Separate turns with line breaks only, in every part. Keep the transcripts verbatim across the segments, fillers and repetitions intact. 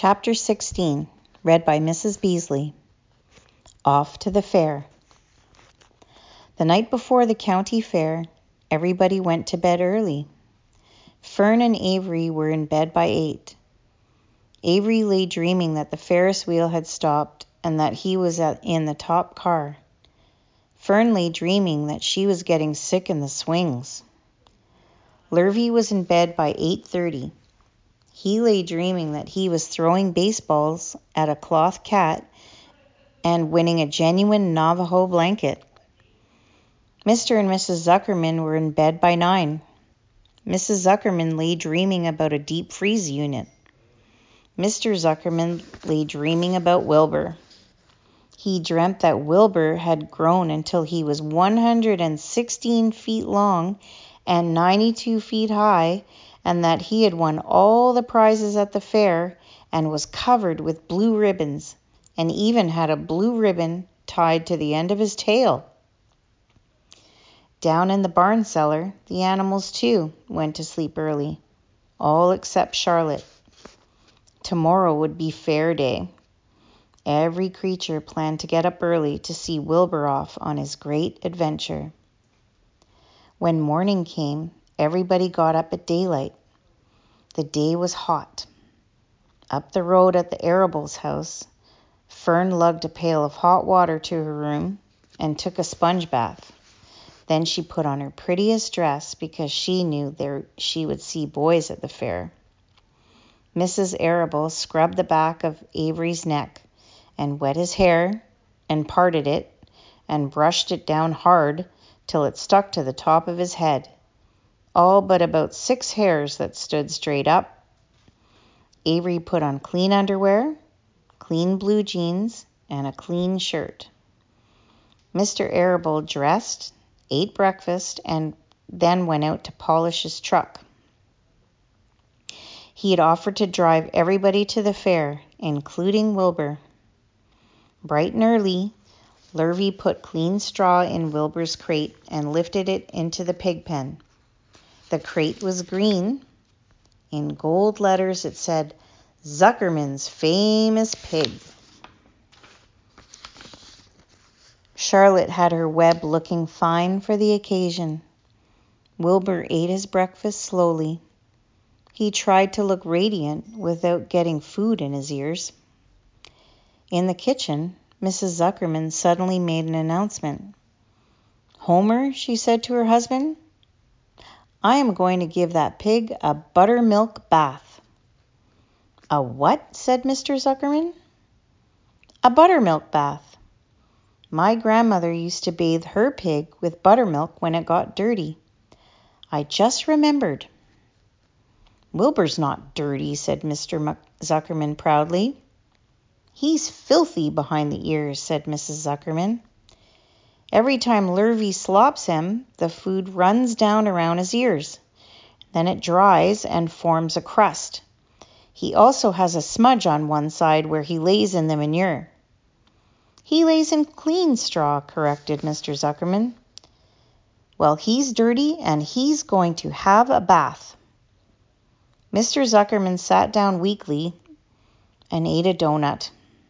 Chapter sixteen, read by Missus Beasley. Off to the fair. The night before the county fair, everybody went to bed early. Fern and Avery were in bed by eight. Avery lay dreaming that the Ferris wheel had stopped and that he was at, in the top car. Fern lay dreaming that she was getting sick in the swings. Lurvy was in bed by eight thirty. He lay dreaming that he was throwing baseballs at a cloth cat and winning a genuine Navajo blanket. Mister and Missus Zuckerman were in bed by nine. Missus Zuckerman lay dreaming about a deep freeze unit. Mister Zuckerman lay dreaming about Wilbur. He dreamt that Wilbur had grown until he was one hundred sixteen feet long and ninety-two feet high, and that he had won all the prizes at the fair and was covered with blue ribbons, and even had a blue ribbon tied to the end of his tail. Down in the barn cellar, the animals too went to sleep early, all except Charlotte. Tomorrow would be fair day. Every creature planned to get up early to see Wilbur off on his great adventure. When morning came, everybody got up at daylight. The day was hot. Up the road at the Arables' house, Fern lugged a pail of hot water to her room and took a sponge bath. Then she put on her prettiest dress because she knew there she would see boys at the fair. Missus Arable scrubbed the back of Avery's neck and wet his hair and parted it and brushed it down hard till it stuck to the top of his head, all but about six hairs that stood straight up. Avery put on clean underwear, clean blue jeans, and a clean shirt. Mister Arable dressed, ate breakfast, and then went out to polish his truck. He had offered to drive everybody to the fair, including Wilbur. Bright and early, Lurvy put clean straw in Wilbur's crate and lifted it into the pig pen. The crate was green. In gold letters it said, Zuckerman's Famous Pig. Charlotte had her web looking fine for the occasion. Wilbur ate his breakfast slowly. He tried to look radiant without getting food in his ears. In the kitchen, Missus Zuckerman suddenly made an announcement. Homer, she said to her husband, I am going to give that pig a buttermilk bath. A what? Said Mister Zuckerman. A buttermilk bath. My grandmother used to bathe her pig with buttermilk when it got dirty. I just remembered. Wilbur's not dirty, said Mister Zuckerman proudly. He's filthy behind the ears, said Missus Zuckerman. Every time Lurvy slops him, the food runs down around his ears. Then it dries and forms a crust. He also has a smudge on one side where he lays in the manure. He lays in clean straw, corrected Mister Zuckerman. Well, he's dirty and he's going to have a bath. Mister Zuckerman sat down weakly and ate a donut.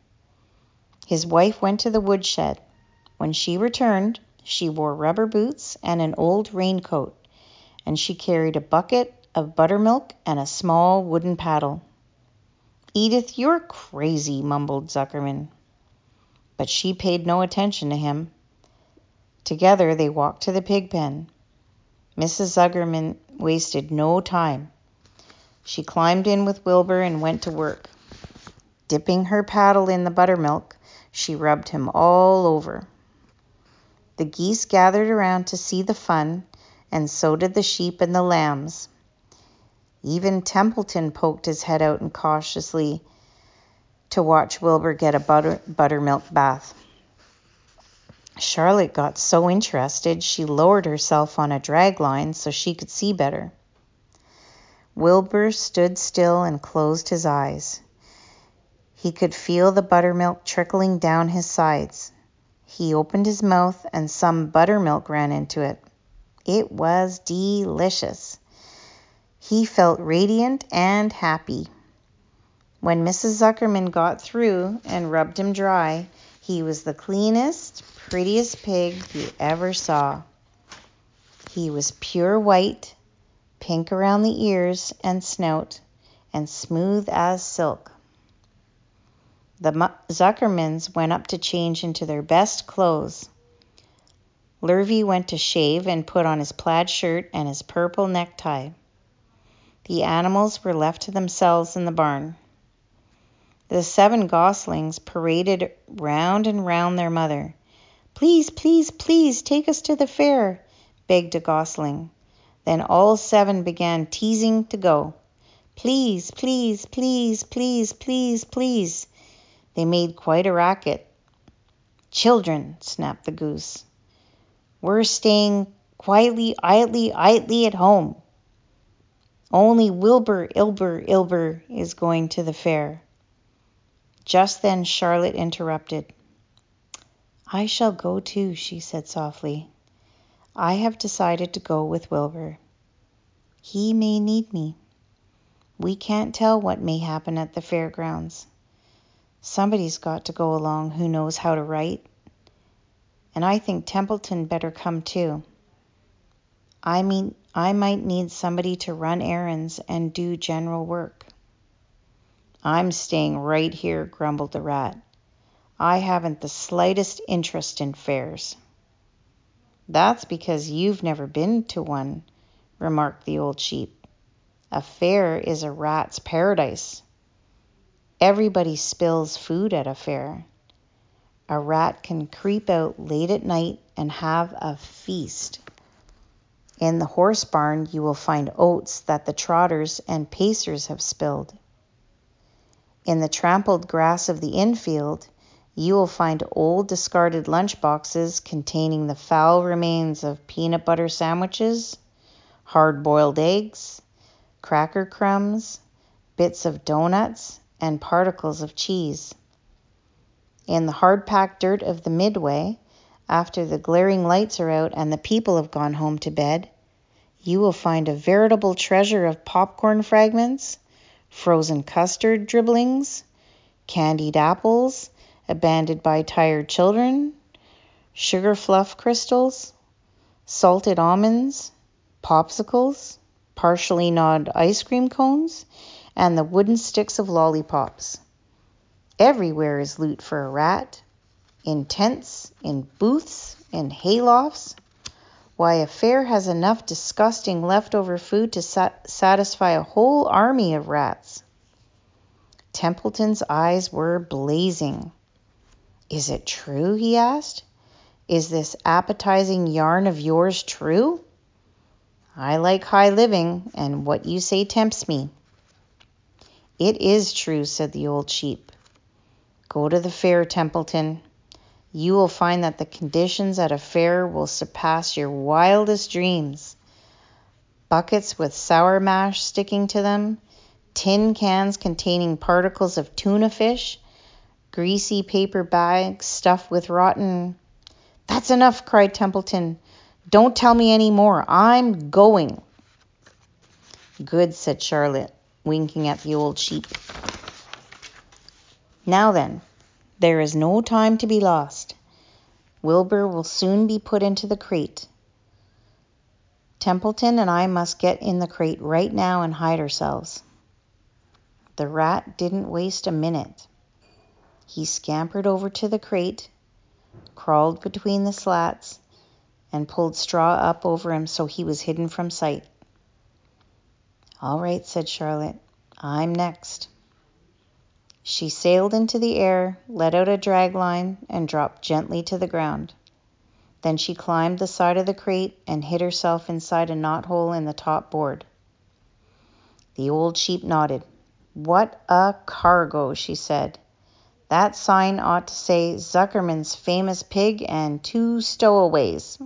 His wife went to the woodshed. When she returned, she wore rubber boots and an old raincoat, and she carried a bucket of buttermilk and a small wooden paddle. Edith, you're crazy, mumbled Zuckerman. But she paid no attention to him. Together they walked to the pig pen. Missus Zuckerman wasted no time. She climbed in with Wilbur and went to work. Dipping her paddle in the buttermilk, she rubbed him all over. The geese gathered around to see the fun, and so did the sheep and the lambs. Even Templeton poked his head out and cautiously to watch Wilbur get a butter, buttermilk bath. Charlotte got so interested she lowered herself on a drag line so she could see better. Wilbur stood still and closed his eyes. He could feel the buttermilk trickling down his sides. He opened his mouth and some buttermilk ran into it. It was delicious. He felt radiant and happy. When Missus Zuckerman got through and rubbed him dry, he was the cleanest, prettiest pig you ever saw. He was pure white, pink around the ears and snout, and smooth as silk. The Zuckermans went up to change into their best clothes. Lurvy went to shave and put on his plaid shirt and his purple necktie. The animals were left to themselves in the barn. The seven goslings paraded round and round their mother. "Please, please, please, take us to the fair," begged a gosling. Then all seven began teasing to go. "Please, please, please, please, please, please." They made quite a racket. "Children," snapped the goose, "we're staying quietly, idly, idly at home. Only Wilbur, Ilber, Ilber is going to the fair." Just then Charlotte interrupted. "I shall go too," she said softly. "I have decided to go with Wilbur. He may need me. We can't tell what may happen at the fairgrounds. Somebody's got to go along who knows how to write. And I think Templeton better come too. I mean, I might need somebody to run errands and do general work." "I'm staying right here," grumbled the rat. "I haven't the slightest interest in fairs." "That's because you've never been to one," remarked the old sheep. "A fair is a rat's paradise. Everybody spills food at a fair. A rat can creep out late at night and have a feast. In the horse barn you will find oats that the trotters and pacers have spilled. In the trampled grass of the infield, you will find old discarded lunch boxes containing the foul remains of peanut butter sandwiches, hard-boiled eggs, cracker crumbs, bits of donuts, and particles of cheese. In the hard-packed dirt of the midway, after the glaring lights are out and the people have gone home to bed, you will find a veritable treasure of popcorn fragments, frozen custard dribblings, candied apples abandoned by tired children, sugar fluff crystals, salted almonds, popsicles, partially gnawed ice cream cones, and the wooden sticks of lollipops. Everywhere is loot for a rat, in tents, in booths, in haylofts. Why, a fair has enough disgusting leftover food to sat- satisfy a whole army of rats. Templeton's eyes were blazing. "Is it true?" he asked. "Is this appetizing yarn of yours true? I like high living, and what you say tempts me." "It is true," said the old sheep. "Go to the fair, Templeton. You will find that the conditions at a fair will surpass your wildest dreams. Buckets with sour mash sticking to them, tin cans containing particles of tuna fish, greasy paper bags stuffed with rotten—" "That's enough," cried Templeton. "Don't tell me any more. I'm going." "Good," said Charlotte, winking at the old sheep. "Now then, there is no time to be lost. Wilbur will soon be put into the crate. Templeton and I must get in the crate right now and hide ourselves." The rat didn't waste a minute. He scampered over to the crate, crawled between the slats, and pulled straw up over him so he was hidden from sight. "All right," said Charlotte. "I'm next." She sailed into the air, let out a drag line, and dropped gently to the ground. Then she climbed the side of the crate and hid herself inside a knothole in the top board. The old sheep nodded. "What a cargo," she said. "That sign ought to say Zuckerman's famous pig and two stowaways."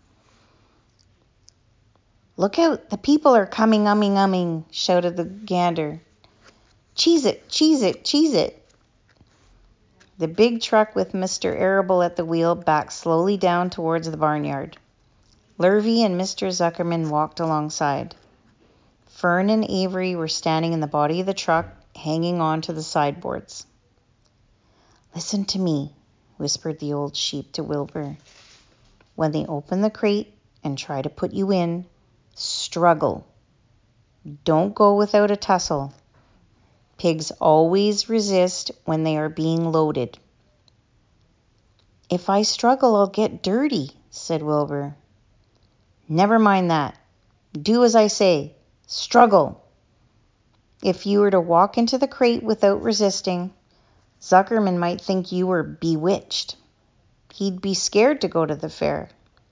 "Look out, the people are coming, umming, umming," shouted the gander. "Cheese it, cheese it, cheese it." The big truck with Mister Arable at the wheel backed slowly down towards the barnyard. Lurvy and Mister Zuckerman walked alongside. Fern and Avery were standing in the body of the truck, hanging on to the sideboards. "Listen to me," whispered the old sheep to Wilbur. "When they open the crate and try to put you in, struggle. Don't go without a tussle. Pigs always resist when they are being loaded." "If I struggle, I'll get dirty," said Wilbur. "Never mind that. Do as I say. Struggle." If you were to walk into the crate without resisting, Zuckerman might think you were bewitched. He'd be scared to go to the fair.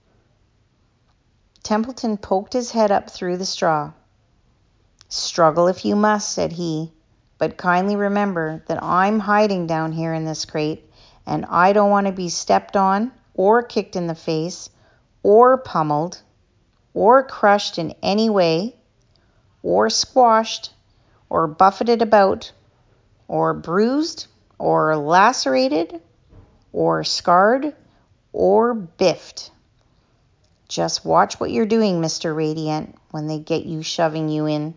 Templeton poked his head up through the straw. "Struggle if you must," said he, "but kindly remember that I'm hiding down here in this crate, and I don't want to be stepped on or kicked in the face or pummeled or crushed in any way or squashed or buffeted about or bruised or lacerated or scarred or biffed. Just watch what you're doing, Mister Radiant, when they get you shoving you in."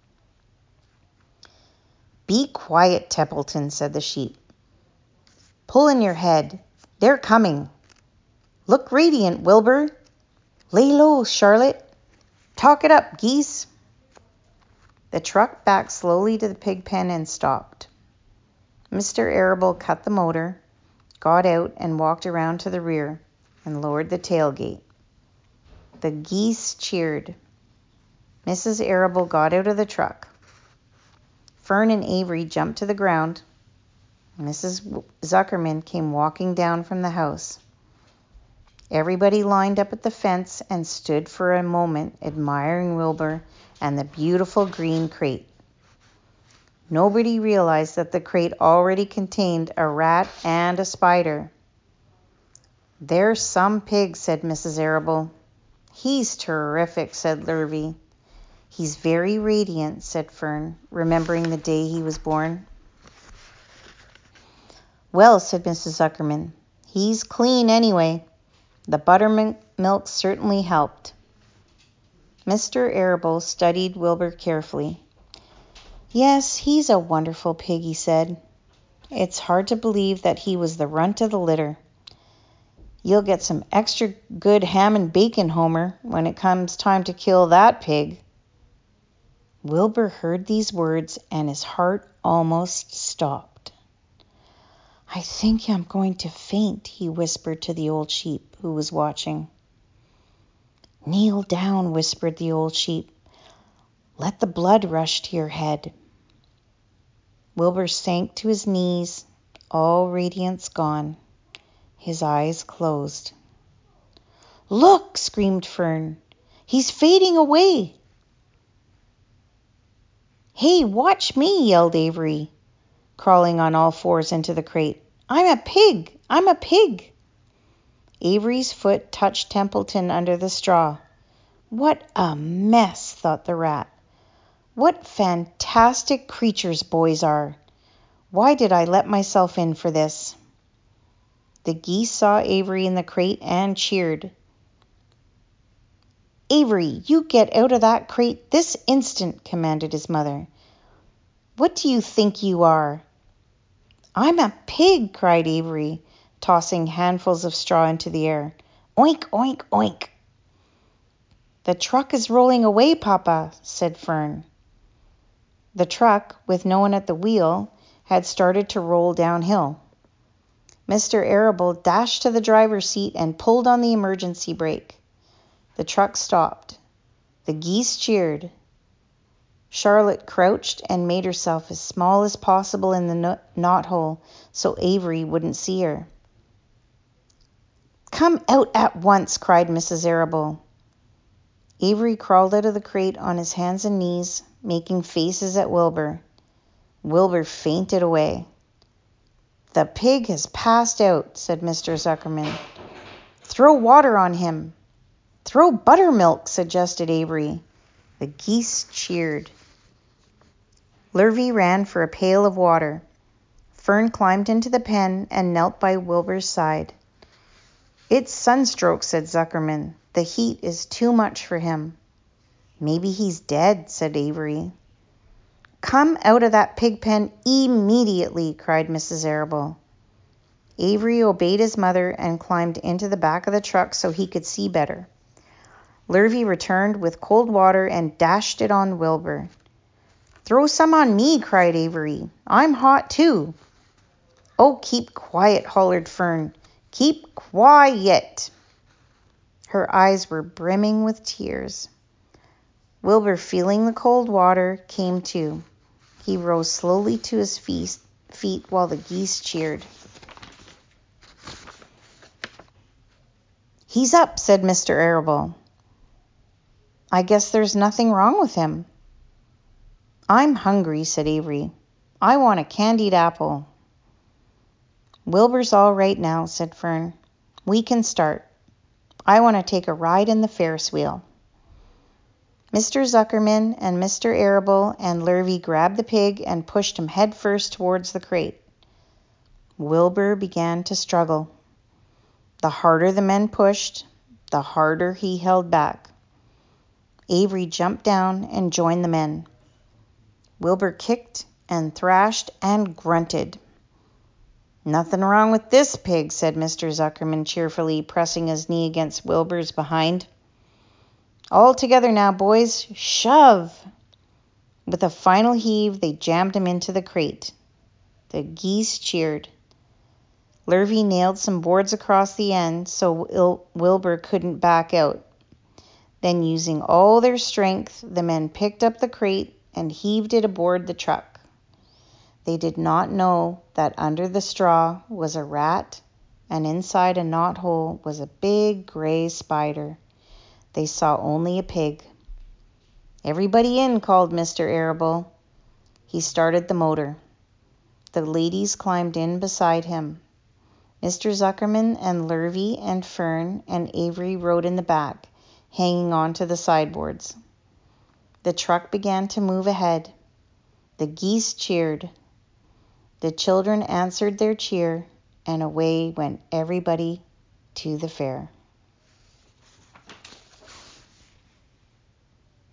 "Be quiet, Templeton," said the sheep. "Pull in your head. They're coming. Look radiant, Wilbur. Lay low, Charlotte. Talk it up, geese." The truck backed slowly to the pig pen and stopped. Mister Arable cut the motor, got out and walked around to the rear and lowered the tailgate. The geese cheered. Missus Arable got out of the truck. Fern and Avery jumped to the ground. Missus Zuckerman came walking down from the house. Everybody lined up at the fence and stood for a moment admiring Wilbur and the beautiful green crate. Nobody realized that the crate already contained a rat and a spider. "There's some pig," said Missus Arable. "He's terrific," said Lurvy. "He's very radiant," said Fern, remembering the day he was born. "Well," said Missus Zuckerman, "he's clean anyway. The buttermilk certainly helped." Mister Arable studied Wilbur carefully. "Yes, he's a wonderful pig," he said. "It's hard to believe that he was the runt of the litter. You'll get some extra good ham and bacon, Homer, when it comes time to kill that pig." Wilbur heard these words and his heart almost stopped. "I think I'm going to faint," he whispered to the old sheep who was watching. "Kneel down," whispered the old sheep. "Let the blood rush to your head." Wilbur sank to his knees, all radiance gone. His eyes closed. "Look!" screamed Fern. "He's fading away." "Hey, watch me!" yelled Avery, crawling on all fours into the crate. "I'm a pig! I'm a pig!" Avery's foot touched Templeton under the straw. "What a mess," thought the rat. "What fantastic creatures boys are. Why did I let myself in for this?" The geese saw Avery in the crate and cheered. "Avery, you get out of that crate this instant," commanded his mother. "What do you think you are?" "I'm a pig," cried Avery, tossing handfuls of straw into the air. "Oink, oink, oink." "The truck is rolling away, Papa," said Fern. The truck, with no one at the wheel, had started to roll downhill. Mister Arable dashed to the driver's seat and pulled on the emergency brake. The truck stopped. The geese cheered. Charlotte crouched and made herself as small as possible in the knothole so Avery wouldn't see her. "Come out at once," cried Missus Arable. Avery crawled out of the crate on his hands and knees, making faces at Wilbur. Wilbur fainted away. "The pig has passed out," said Mister Zuckerman. "Throw water on him." "Throw buttermilk," suggested Avery. The geese cheered. Lurvy ran for a pail of water. Fern climbed into the pen and knelt by Wilbur's side. "It's sunstroke," said Zuckerman. "The heat is too much for him." "Maybe he's dead," said Avery. "Come out of that pig pen immediately," cried Missus Arable. Avery obeyed his mother and climbed into the back of the truck so he could see better. Lurvy returned with cold water and dashed it on Wilbur. "Throw some on me," cried Avery. "I'm hot too." "Oh, keep quiet," hollered Fern. "Keep quiet." Her eyes were brimming with tears. Wilbur, feeling the cold water, came to. He rose slowly to his feet while the geese cheered. "He's up," said Mister Arable. "I guess there's nothing wrong with him." "I'm hungry," said Avery. "I want a candied apple." "Wilbur's all right now," said Fern. "We can start. I want to take a ride in the Ferris wheel." Mister Zuckerman and Mister Arable and Lurvy grabbed the pig and pushed him head first towards the crate. Wilbur began to struggle. The harder the men pushed, the harder he held back. Avery jumped down and joined the men. Wilbur kicked and thrashed and grunted. "Nothing wrong with this pig," said Mister Zuckerman cheerfully, pressing his knee against Wilbur's behind. "All together now, boys. Shove!" With a final heave, they jammed him into the crate. The geese cheered. Lurvy nailed some boards across the end so Il- Wilbur couldn't back out. Then, using all their strength, the men picked up the crate and heaved it aboard the truck. They did not know that under the straw was a rat, and inside a knothole was a big gray spider. They saw only a pig. "Everybody in," called Mister Arable. He started the motor. The ladies climbed in beside him. Mister Zuckerman and Lurvy and Fern and Avery rode in the back, hanging on to the sideboards. The truck began to move ahead. The geese cheered. The children answered their cheer, and away went everybody to the fair.